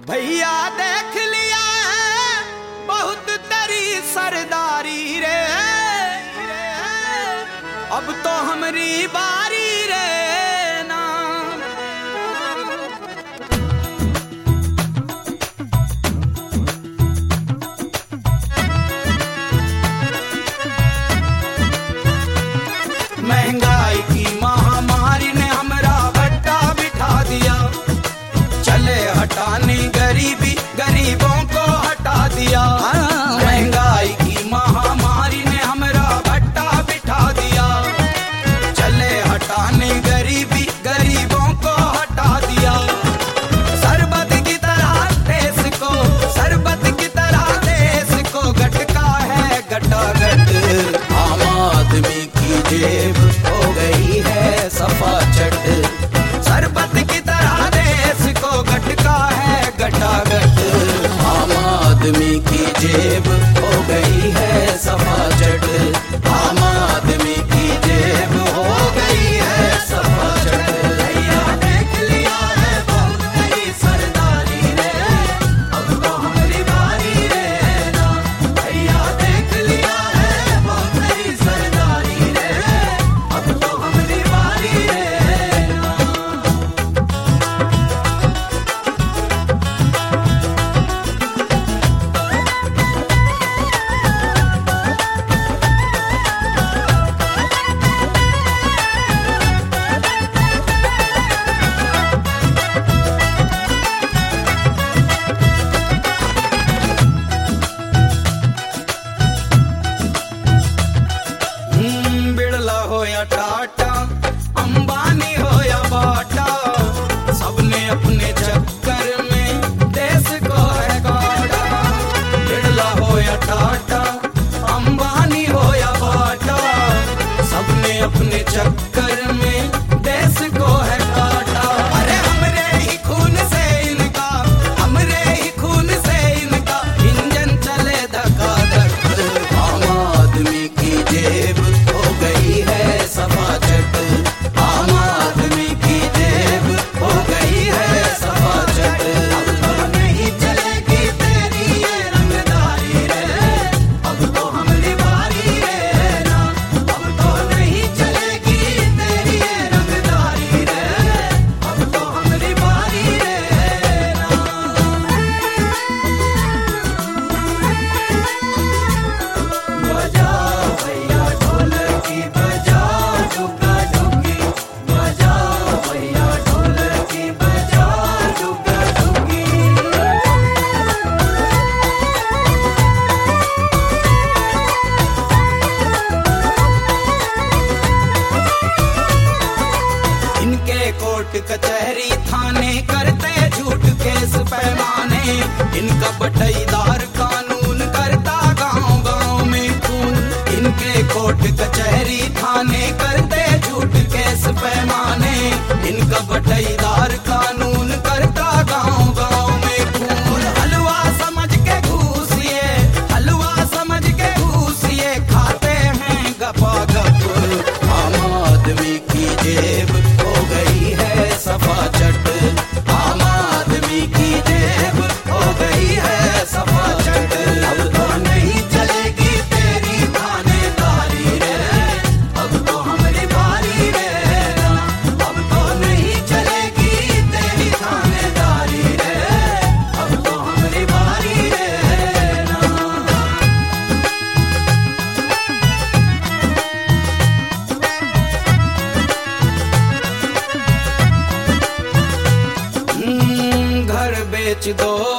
भैया देख लिया है बहुत तेरी सरदारी रे, अब तो हमारी बारी रे ना। महंगाई की महामारी ने हमरा भट्टा बिठा दिया, चले हटाने गरीबी गरीबों को हटा दिया। महंगाई की महामारी ने हमरा भट्टा बिठा दिया, चले हटाने गरीबी गरीबों को हटा दिया। शरबत की तरह देश को, शरबत की तरह देश को गटका है गटागट। आम आदमी की जेब हो गई है सफा चट, शरबत की तरह देश को गटका है गटागट। आम आदमी की जेब हो गई है सफा चट, आम आदमी की जेब हो गई है सफा चट। भैया देख लिया है बहुत तेरी सरदारी रे, अब तो हमारी बारी रे ना। भैया देख लिया है बहुत तेरी सरदारी रे, अब तो हमारी बारी रे ना। बिड़ला हो या टाटा, अंबानी हो या बाटा, सबने अपने चक्कर में देश को है काटा। बिड़ला हो या टाटा, अंबानी हो या बाटा, सबने अपने चक्कर में देश को है काटा। अरे हमरे ही खून से इनका, हमरे ही खून से इनका इंजन चले धकाधक। आम आदमी की जेब हो गई है सफा चट, आम आदमी की जेब हो गई है सफा चट। अब तो नहीं चलेगी तेरी ये रंगदारी रे, अब तो हमारी बारी रे ना। अब तो नहीं चलेगी तेरी ये रंगदारी रे, अब तो हमारी बारी रे ना। बजाओ भैया ढोलकी बजाओ डुगा डुगी, बजाओ भैया ढोलकी बजाओ डुगा डुगी। इनके कोर्ट कचहरी थाने करते झूठ केस पैमाने, इनका बटाईदार कानून करता गांव गांव में खून। इनके कोर्ट कचहरी थाने करते झूठ केस पैमाने, इनका बटाईदार कानून करता गांव गांव में खून। हलवा समझ के घूसिए, हलवा समझ के घूसिए, खाते हैं गपा गप। आम आदमी की जेब हो गई है सफा चट, आम आदमी की जेब हो गई है सफा चट। अब तो नहीं चलेगी तेरी थानेदारी रे, अब तो हमारी बारी रे ना। अब तो नहीं चलेगी तेरी थानेदारी रे, अब तो हमारी बारी रे ना। घर बेच दो